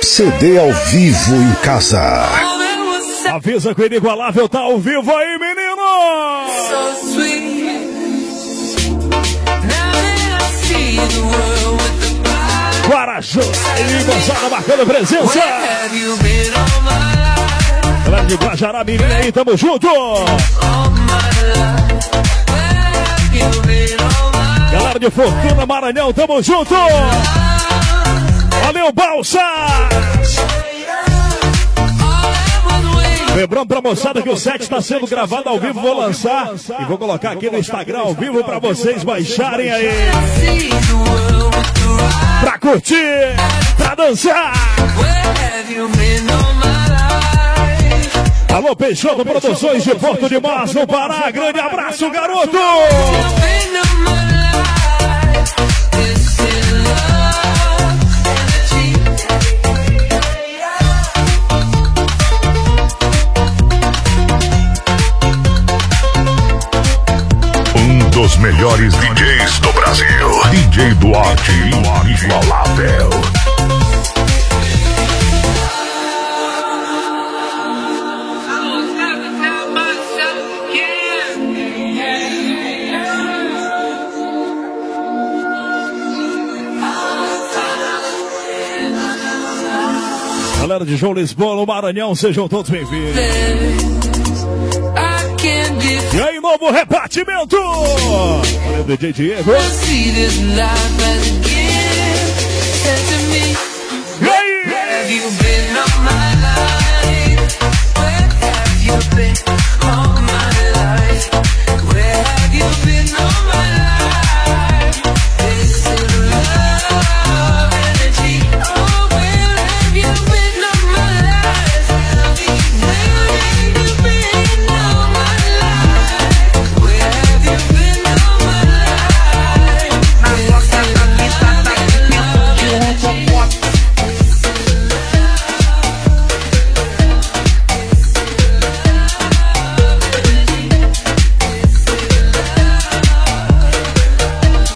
CD ao vivo em casa. Avisa que o Inigualável tá ao vivo aí, menino! Guarajá, e moçada marcando presença. Galera de Guajará, menina aí, tamo junto. Galera de Fortuna, Maranhão, tamo junto. Valeu, Balsa. Lembrando pra moçada que o set está sendo gravado ao vivo, vou lançar e vou colocar aqui no Instagram ao vivo pra vocês baixarem aí. Pra curtir, pra dançar. Alô, Peixoto Produções de Porto de Mós, no Pará. Grande abraço, garoto! Dos melhores DJs do Brasil. DJ Duarte Inigualável. Galera de João Lisboa, no Maranhão, sejam todos bem-vindos. E aí, novo repartimento! Valeu, DJ Diego.